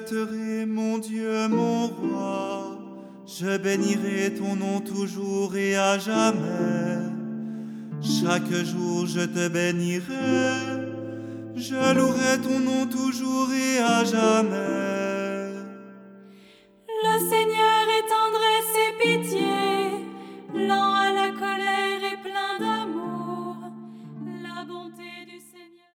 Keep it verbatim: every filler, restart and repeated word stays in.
t'exalterai, mon Dieu, mon roi. Je bénirai ton nom toujours et à jamais. Chaque jour je te bénirai, je louerai ton nom toujours et à jamais.